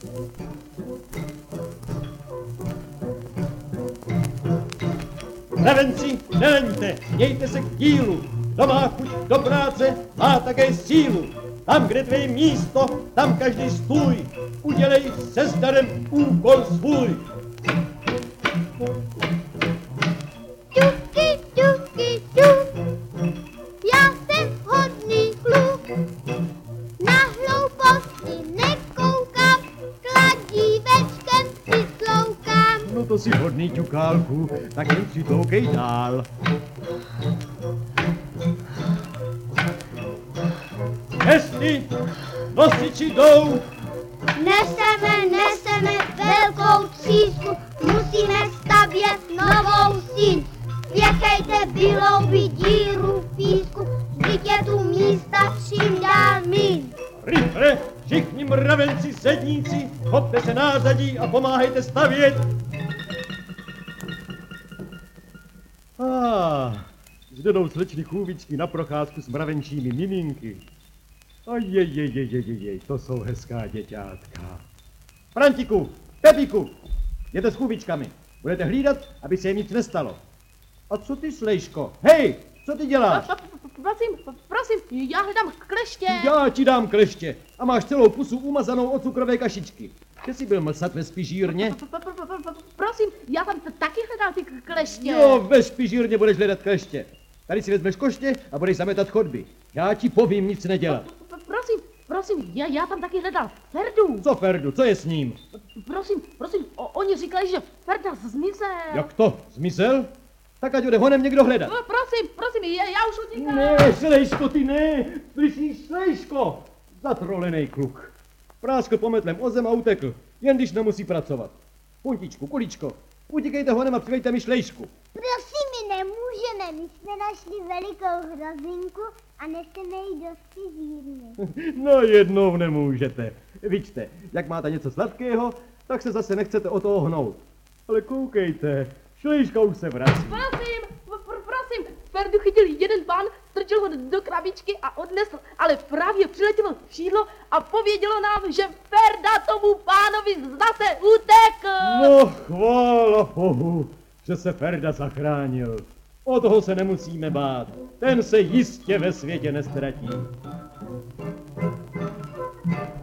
Mravenci, neleňte, mějte se k dílu. Kdo má chuť do práce, má také sílu. Tam, kde tvé místo, tam každý stůj. Udělej se zdarem úkol svůj. Tuky, tuky, tuk. Já jsem hodný kluk. Na hlouposti nekoukám, kladívečkem si tloukám. No to si hodný ťukálku, tak jen si tloukej dál. Hesty, nosiči jdou. Neseme velkou třísku, musíme stavět novou síň. Spěchejte, vyloubit díru v písku, vždyť je tu místa čím dál míň. Rychle, všichni mravenci, sedníci, chopte se názadí a pomáhejte stavět. Zde jdou slečny chůvičky na procházku s mravenčími miminky. Jej, to jsou hezká děťátka. Frantiku, Pepíku, jděte s chůvičkami. Budete hlídat, aby se jim nic nestalo. A co ty, Slejško? Hej, co ty děláš? Prosím, já hledám kleště. Já ti dám kleště a máš celou pusu umazanou od cukrové kašičky. Kde jsi byl mlsat ve spižírně? Prosím, já tam taky hledám ty kleště. Jo, ve spižírně budeš hledat kleště. Tady si vezmeš koště a budeš zametat chodby. Já ti povím nic nedělat. Prosím, já tam taky hledal Ferdu. Co Ferdu, co je s ním? Prosím, oni říkali, že Ferda zmizel. Jak to, zmizel? Tak ať ho jde honem někdo hledat. No, prosím, já už utíkám. Ne, Slejško, ty ne, slyšíš, Slejško? Zatrolenej kluk. Práskl pometlem o zem a utekl, jen když nemusí pracovat. Puntičku, kuličko, utíkejte honem a přivejte mi Slejšku. Prosím, my nemůžeme, my jsme našli velikou hrozinku a neseme ji do spižírny. No jednou nemůžete. Vidíte, jak máte něco sladkého, tak se zase nechcete o toho hnout. Ale koukejte, Slejška už se vrací. Prosím, Ferdu chytil jeden pán, strčil ho do krabičky a odnesl, ale právě přiletělo šídlo a povědělo nám, že Ferda tomu pánovi zase utekl. No chvála Bohu, že se Ferda zachránil. O toho se nemusíme bát, ten se jistě ve světě nestratí.